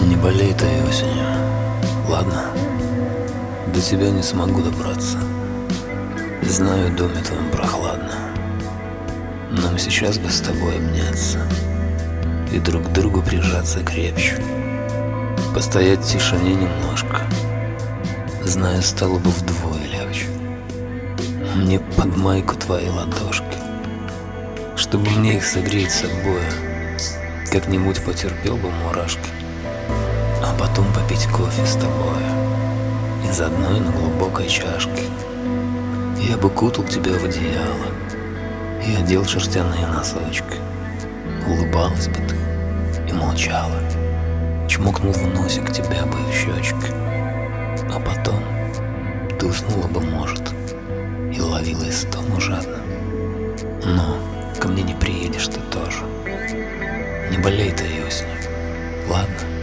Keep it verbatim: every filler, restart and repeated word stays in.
Не болей этой осенью, ладно? До тебя не смогу добраться. Знаю, в доме твоем прохладно. Нам сейчас бы с тобой обняться и друг к другу прижаться крепче. Постоять в тишине немножко. Знаю, стало бы вдвое легче. Мне под майку твои ладошки, чтобы мне их согреть собой. Как-нибудь потерпел бы мурашки, а потом попить кофе с тобой из одной, но глубокой чашки. Я бы кутал тебя в одеяло и одел шерстяные носочки. Улыбалась бы ты и молчала, чмокнул в носик тебя бы в щечки. А потом ты уснула бы, может, и ловила истому жадно. Но ко мне не приедешь ты тоже. Не болей ты осенью, ладно?